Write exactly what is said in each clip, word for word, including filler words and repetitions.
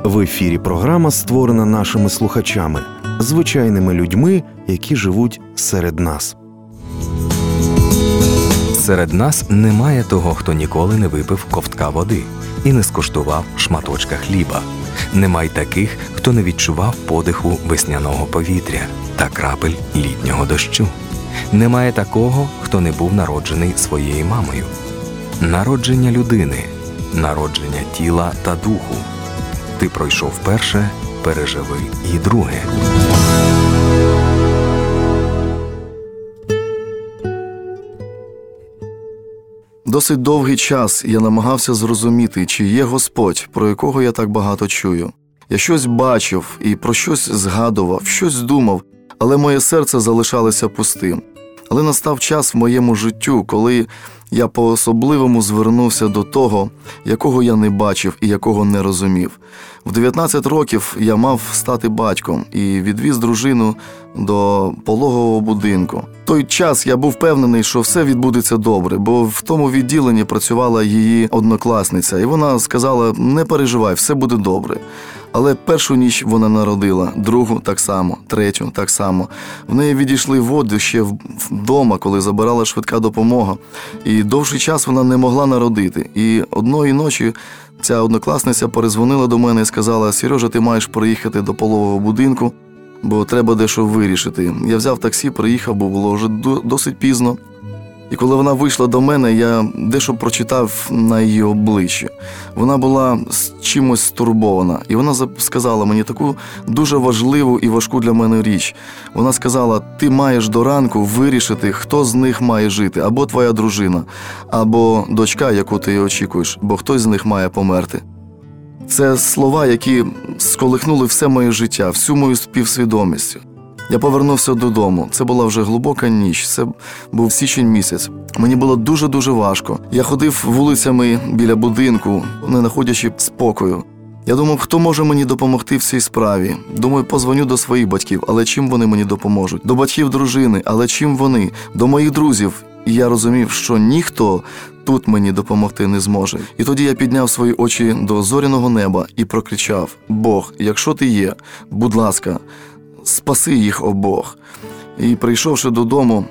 В ефірі програма, створена нашими слухачами, звичайними людьми, які живуть серед нас. Серед нас немає того, хто ніколи не випив ковтка води і не скуштував шматочка хліба. Немає таких, хто не відчував подиху весняного повітря та крапель літнього дощу. Немає такого, хто не був народжений своєю мамою. Народження людини, народження тіла та духу. Ти пройшов перше, переживи і друге. Досить довгий час я намагався зрозуміти, чи є Господь, про якого я так багато чую. Я щось бачив і про щось згадував, щось думав, але моє серце залишалося пустим. Але настав час в моєму життю, коли я по-особливому звернувся до того, якого я не бачив і якого не розумів. В дев'ятнадцять років я мав стати батьком і відвіз дружину до пологового будинку. В той час я був впевнений, що все відбудеться добре, бо в тому відділенні працювала її однокласниця, і вона сказала: «Не переживай, все буде добре». Але першу ніч вона народила, другу так само, третю так само. В неї відійшли води ще вдома, коли забирала швидка допомога. І довший час вона не могла народити. І одної ночі ця однокласниця перезвонила до мене і сказала: «Сережа, ти маєш приїхати до пологового будинку, бо треба дещо вирішити». Я взяв таксі, приїхав, бо було вже досить пізно. І коли вона вийшла до мене, я дещо прочитав на її обличчі. Вона була з чимось стурбована. І вона сказала мені таку дуже важливу і важку для мене річ. Вона сказала: «Ти маєш до ранку вирішити, хто з них має жити. Або твоя дружина, або дочка, яку ти очікуєш, бо хтось з них має померти». Це слова, які сколихнули все моє життя, всю мою співсвідомість. Я повернувся додому. Це була вже глибока ніч. Це був січень місяць. Мені було дуже-дуже важко. Я ходив вулицями біля будинку, не знаходячи спокою. Я думав, хто може мені допомогти в цій справі. Думаю, позвоню до своїх батьків, але чим вони мені допоможуть? До батьків дружини, але чим вони? До моїх друзів. І я розумів, що ніхто тут мені допомогти не зможе. І тоді я підняв свої очі до зоряного неба і прокричав: «Бог, якщо ти є, будь ласка, спаси їх обох». І прийшовши додому,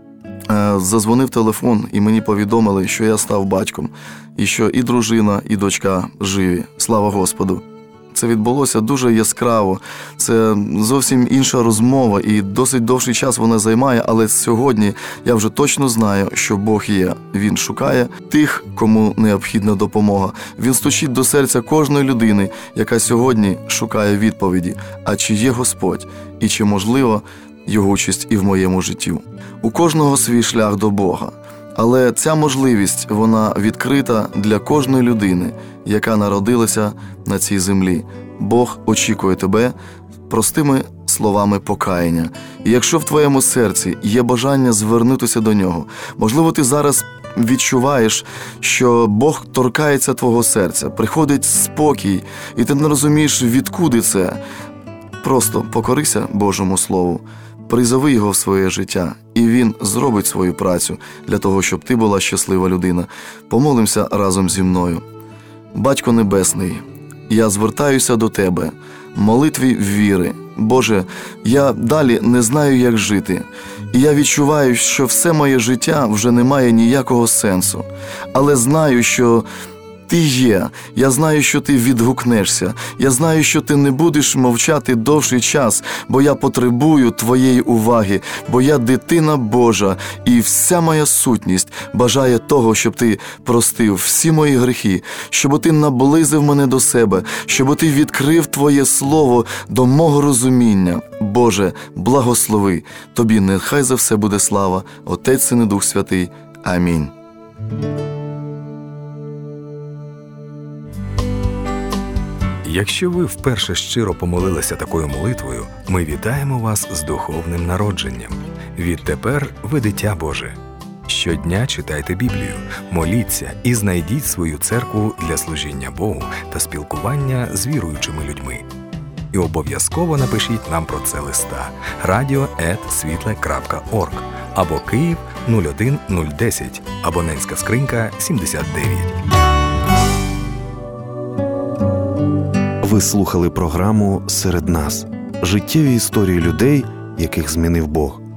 задзвонив телефон, і мені повідомили, що я став батьком, і що і дружина, і дочка живі. Слава Господу! Це відбулося дуже яскраво. Це зовсім інша розмова, і досить довший час вона займає, але сьогодні я вже точно знаю, що Бог є. Він шукає тих, кому необхідна допомога. Він стучить до серця кожної людини, яка сьогодні шукає відповіді. А чи є Господь? І чи можливо Його участь і в моєму житті? У кожного свій шлях до Бога. Але ця можливість, вона відкрита для кожної людини, яка народилася на цій землі. Бог очікує тебе простими словами покаяння. І якщо в твоєму серці є бажання звернутися до Нього, можливо, ти зараз відчуваєш, що Бог торкається твого серця, приходить спокій, і ти не розумієш, відкуди це. Просто покорися Божому Слову. Призови Його в своє життя, і Він зробить свою працю для того, щоб ти була щаслива людина. Помолимося разом зі мною. Батько Небесний, я звертаюся до Тебе, молитві віри. Боже, я далі не знаю, як жити. І я відчуваю, що все моє життя вже не має ніякого сенсу. Але знаю, що Ти є. Я знаю, що Ти відгукнешся. Я знаю, що Ти не будеш мовчати довший час, бо я потребую Твоєї уваги, бо я дитина Божа, і вся моя сутність бажає того, щоб Ти простив всі мої гріхи, щоб Ти наблизив мене до себе, щоб Ти відкрив Твоє Слово до мого розуміння. Боже, благослови. Тобі нехай за все буде слава, Отець, Син і Дух Святий. Амінь. Якщо ви вперше щиро помолилися такою молитвою, ми вітаємо вас з духовним народженням. Відтепер ви дитя Боже. Щодня читайте Біблію, моліться і знайдіть свою церкву для служіння Богу та спілкування з віруючими людьми. І обов'язково напишіть нам про це листа радіо ет світле крапка орг або Київ нуль один нуль десять, абонентська скринька сімдесят дев'ять. Ви слухали програму «Серед нас» – життєві історії людей, яких змінив Бог.